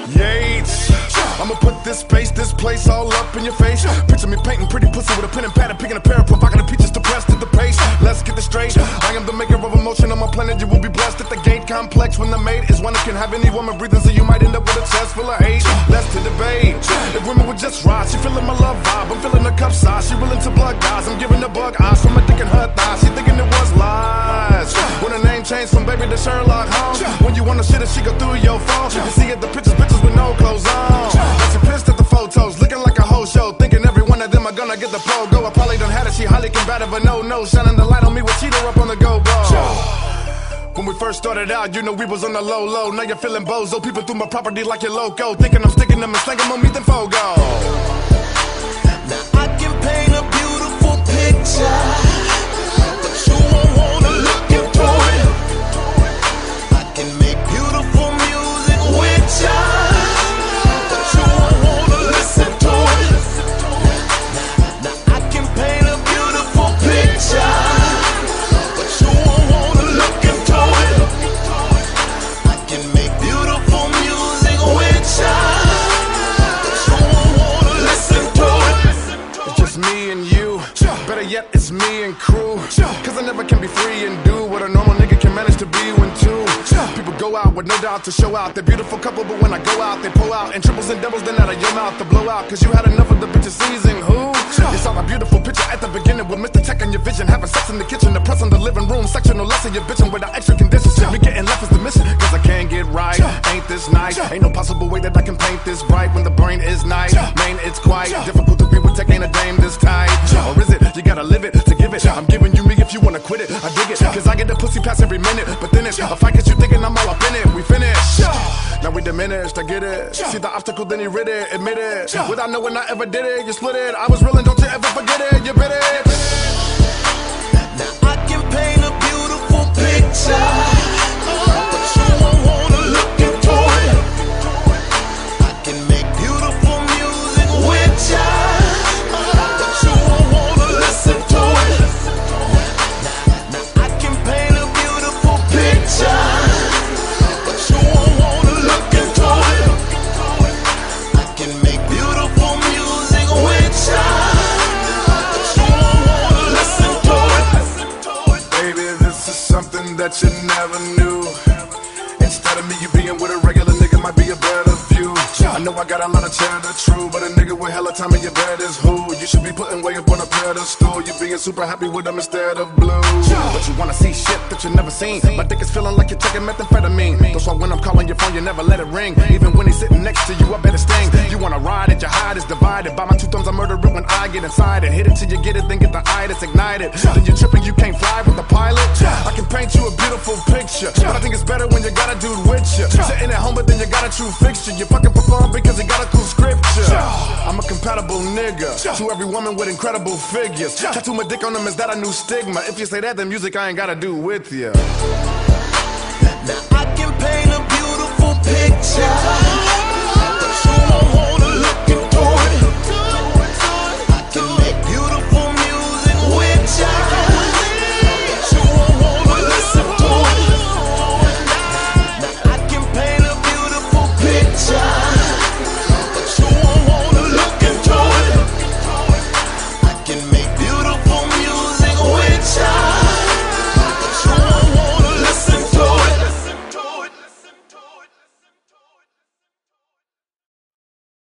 Yates. I'ma put this space, this place all up in your face. Picture me painting pretty pussy with a pen and pad and picking a pair of provocative peaches to press to the pace. Let's get this straight. I am the maker of emotion on my planet. You will be blessed at the gate. Complex when the mate is one that can have any woman breathing, so you might end up with a chest full of hate. Let's to debate. If women would just ride, she feeling my love vibe. I'm feeling the cup size. She willing to blood guys. I'm giving the bug eyes from a dick in her thighs. She thinking it was lies. When her name changed from baby to Sherlock Holmes. When you wanna shit and she go through your phone. You see it, the pictures, bitches with no clothes on. Now she pissed at the photos, looking like a whole show. Thinking every one of them are gonna get the pogo. I probably done had it, she highly combative, but no, shining the light on me with cheater up on the go-go. When we first started out, you know we was on the low. Now you're feeling bozo, people through my property like you're loco. Thinking I'm sticking them and slanging on me, then fogo. Now I can paint a beautiful picture, but you won't wanna look into it. I can make beautiful music with ya, but you won't wanna listen to it. Now I can paint a beautiful picture, but you won't wanna look into it. I can make beautiful music with ya, but you won't wanna listen to it. It's just me and you. Better yet, it's me and crew. Cause I never can be free and do what a normal nigga can manage to be when two people go out with no doubt to show out. They're beautiful couple, but when I go out, they pull out in triples and doubles, then out of your mouth to blow out. Cause you had enough of the bitches seizing who? You saw my beautiful picture at the beginning with Mr. Tech on your vision. Having sex in the kitchen, the press on the living room section. No less of your bitching without extra conditions. Shit, me getting left is the mission. Cause I can't get right. Ain't this nice? Ain't no possible way that I can paint this bright when the brain is nice. Man, it's quite difficult to be with tech, ain't a dame this tight. Or is it? You gotta live it to give it. I'm giving you me if you wanna quit it. I dig it. Cause I get the pussy pass every minute. But then it's a fight cause you thinking I'm all up in it. We finished. Now we diminished, I get it. See the obstacle, then you rid it, admit it. Without knowing I ever did it, you split it. I was real and don't you ever forget it, you bit it. Now I can paint a beautiful picture, but you won't wanna look into it. I can make beautiful music with ya, but you won't wanna listen to it. Now I can paint a beautiful picture, but you won't wanna look into it. I can make beautiful music with ya, but you won't wanna listen to it. Baby, this is something that you never knew. Instead of me, you being with a regular nigga might be a better view. I know I got a lot of cheddar, true, but a nigga with hella time in your bed is who you should be putting way up on a pedestal. You being super happy with them instead of blue. But you wanna see shit that you never seen. My dick is feeling like you're taking methamphetamine. That's why when I'm calling your phone, you never let it ring. Even when he's sitting next to you, I bet it sting. You wanna ride it, your hide is divided. By my two thumbs, I murder it when I get inside it. Hit it till you get it, then get the eye that's ignited. Then you're tripping, you can't fly with the pilot. I can paint you a beautiful picture, but I think it's better when you got a dude with you. Sitting at home, but then you got a true fixture. You fucking perform because you got a cool scripture. I'm a compatible nigga to every woman with incredible figures. Tattoo my dick on them, is that a new stigma? If you say that, then music I ain't gotta do with you. Now I can paint